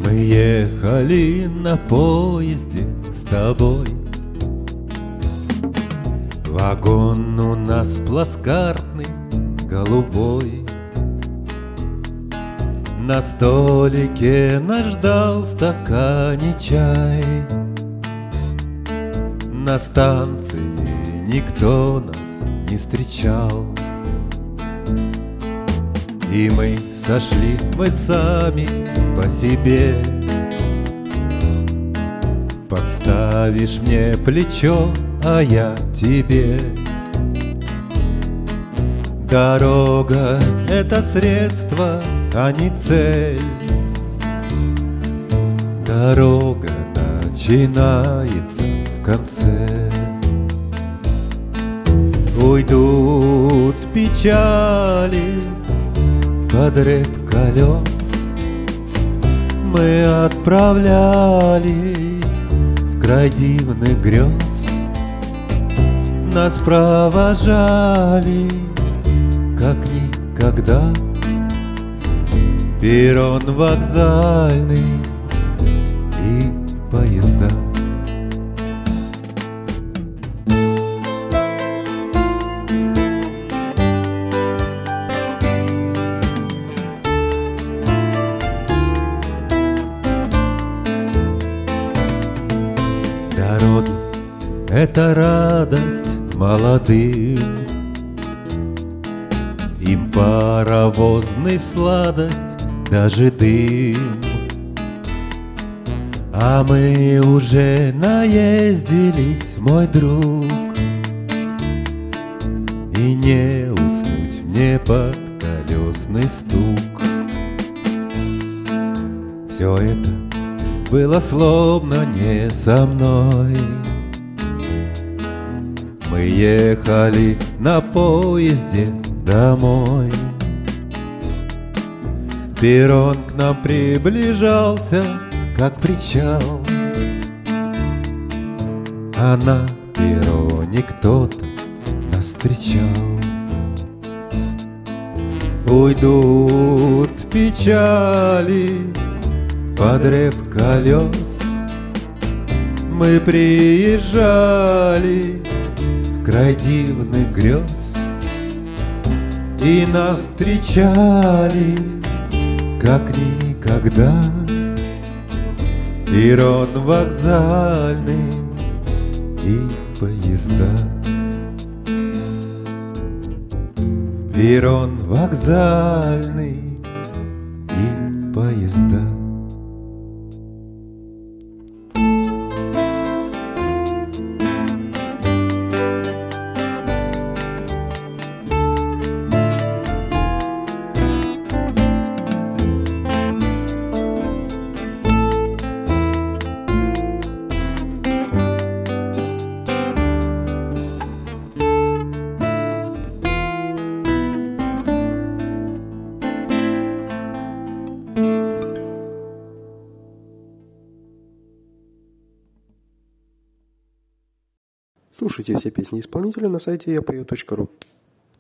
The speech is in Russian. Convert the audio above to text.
Мы ехали на поезде с тобой. Вагон у нас плацкартный, голубой. На столике нас ждал в стакане чай. На станции никто нас не встречал. И мы сошли, мы сами по себе. Подставишь мне плечо, а я тебе. Дорога — это средство, а не цель. Дорога начинается в конце. Уйдут печали под рэп колес. Мы отправлялись в край дивных грез. Нас провожали, как никогда, перрон вокзальный и поезда. Дороги — это радость молодым. Им паровозный в сладость даже дым. А мы уже наездились, мой друг, и не уснуть мне под колесный стук. Все это было словно не со мной. Мы ехали на поезде домой. Перрон к нам приближался, как причал, а на перроне кто-то нас встречал. Уйдут печали под рэп колес. Мы приезжали в край дивных грез. И нас встречали, как никогда, перрон вокзальный и поезда. Перрон вокзальный и поезда. Слушайте все песни исполнителя на сайте yapою.ru.